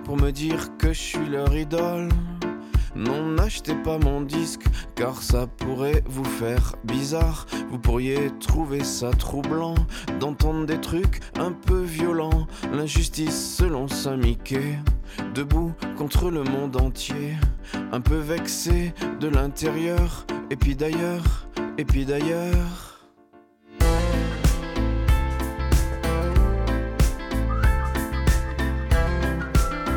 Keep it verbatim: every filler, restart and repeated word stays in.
pour me dire que je suis leur idole. Non, n'achetez pas mon disque, car ça pourrait vous faire bizarre. Vous pourriez trouver ça troublant d'entendre des trucs un peu violents. L'injustice selon Saint-Mickey, debout contre le monde entier. Un peu vexé de l'intérieur, et puis d'ailleurs, et puis d'ailleurs.